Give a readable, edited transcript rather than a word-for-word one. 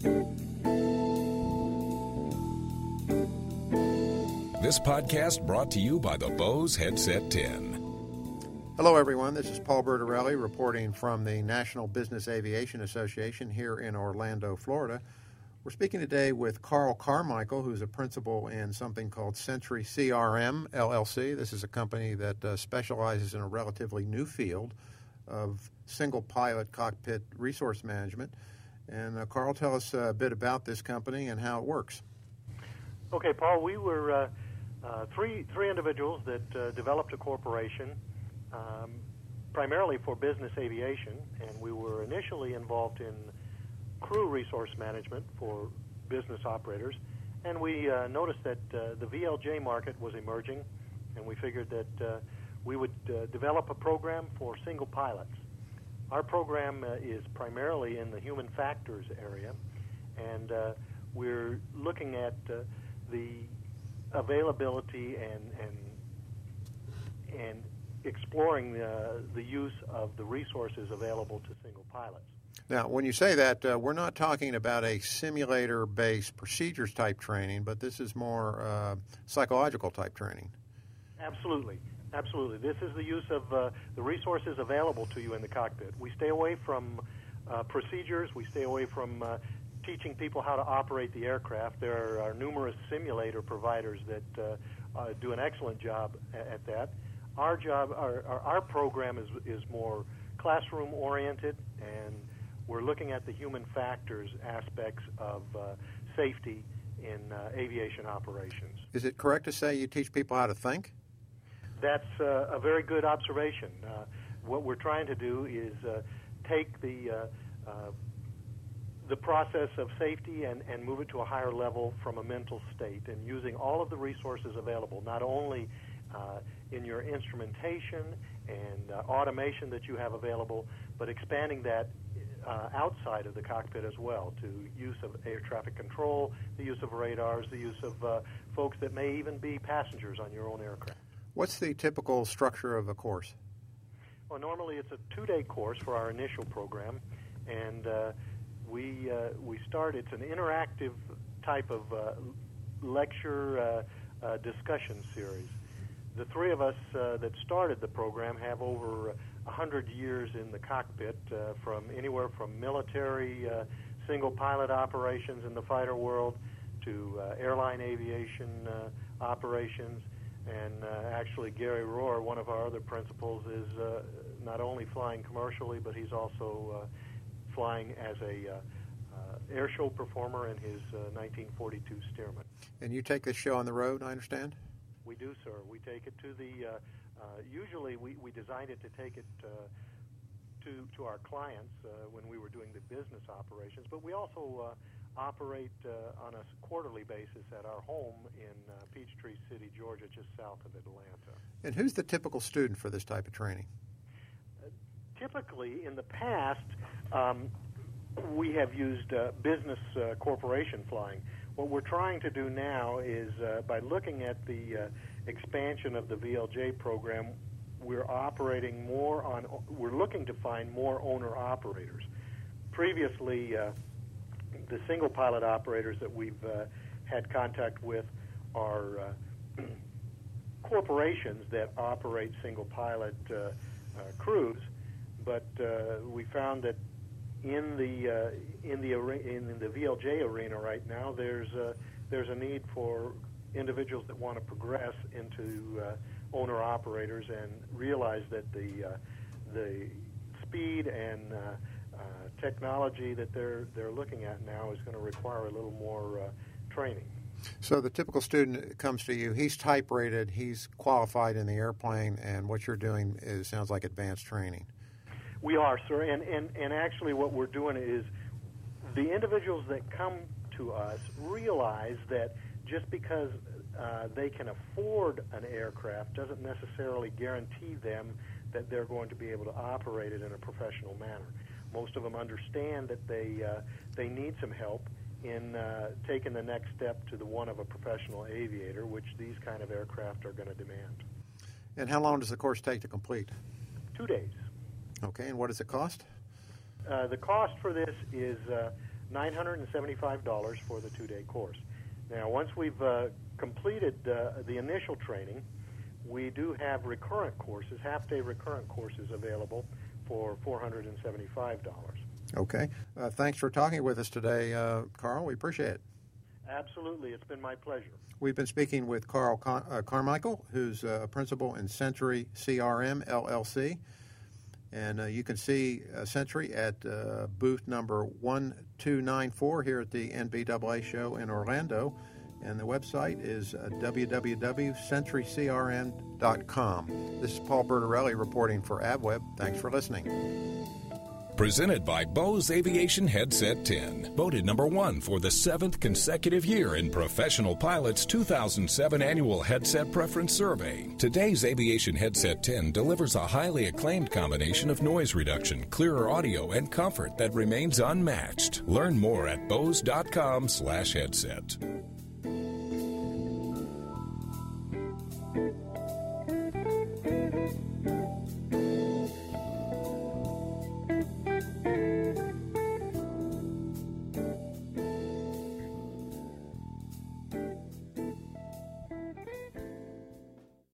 This podcast brought to you by the Bose Headset 10. Hello, everyone. This is Paul Bertorelli reporting from the National Business Aviation Association here in Orlando, Florida. We're speaking today with Carl Carmichael, who's a principal in something called Century CRM, LLC. This is a company that specializes in a relatively new field of single-pilot cockpit resource management. And Carl, tell us a bit about this company and how it works. Okay, Paul, we were three individuals that developed a corporation primarily for business aviation, and we were initially involved in crew resource management for business operators, and we noticed that the VLJ market was emerging, and we figured that we would develop a program for single pilots. Our program is primarily in the human factors area, and we're looking at the availability and exploring the use of the resources available to single pilots. Now, when you say that, we're not talking about a simulator-based procedures type training, but this is more psychological type training. Absolutely. Absolutely. This is the use of the resources available to you in the cockpit. We stay away from procedures. We stay away from teaching people how to operate the aircraft. There are numerous simulator providers that do an excellent job at that. Our program is more classroom-oriented, and we're looking at the human factors aspects of safety in aviation operations. Is it correct to say you teach people how to think? That's a very good observation. What we're trying to do is take the process of safety and move it to a higher level from a mental state, and using all of the resources available, not only in your instrumentation and automation that you have available, but expanding that outside of the cockpit as well, to use of air traffic control, the use of radars, the use of folks that may even be passengers on your own aircraft. What's the typical structure of a course? Well, normally it's a 2-day course for our initial program, and we start. It's an interactive type of lecture discussion series. The three of us that started the program have over 100 years in the cockpit, from anywhere from military single-pilot operations in the fighter world to airline aviation operations. And actually, Gary Rohr, one of our other principals, is not only flying commercially, but he's also flying as a air show performer in his 1942 Stearman. And you take this show on the road, I understand? We do, sir. We take it to the, usually we designed it to take it to our clients when we were doing the business operations, but we also operate on a quarterly basis at our home in Peachtree City, Georgia, just south of Atlanta. And who's the typical student for this type of training? Typically, in the past, we have used business corporation flying. What we're trying to do now is, by looking at the expansion of the VLJ program, we're looking to find more owner-operators. Previously, the single-pilot operators that we've had contact with are corporations that operate single-pilot crews, but we found that in the VLJ arena right now, there's a need for individuals that want to progress into owner-operators and realize that the speed and technology that they're looking at now is going to require a little more training. So the typical student comes to you, he's type rated, he's qualified in the airplane, and what you're doing sounds like advanced training. We are, sir, and actually what we're doing is the individuals that come to us realize that just because they can afford an aircraft doesn't necessarily guarantee them that they're going to be able to operate it in a professional manner. Most of them understand that they need some help in taking the next step to the one of a professional aviator, which these kind of aircraft are going to demand. And how long does the course take to complete? 2 days. Okay, and what does it cost? The cost for this is $975 for the 2-day course. Now, once we've completed the initial training, we do have recurrent courses, half-day recurrent courses available for $475. Okay. Thanks for talking with us today, Carl. We appreciate it. Absolutely. It's been my pleasure. We've been speaking with Carl Carmichael, who's a principal in Century CRM, LLC. And you can see Century at booth number 1294 here at the NBAA show in Orlando. And the website is www.centurycrm.com. This is Paul Bertorelli reporting for AvWeb. Thanks for listening. Presented by Bose Aviation Headset 10, voted number 1 for the 7th consecutive year in Professional Pilot's 2007 Annual Headset Preference Survey. Today's Aviation Headset 10 delivers a highly acclaimed combination of noise reduction, clearer audio, and comfort that remains unmatched. Learn more at bose.com/headset.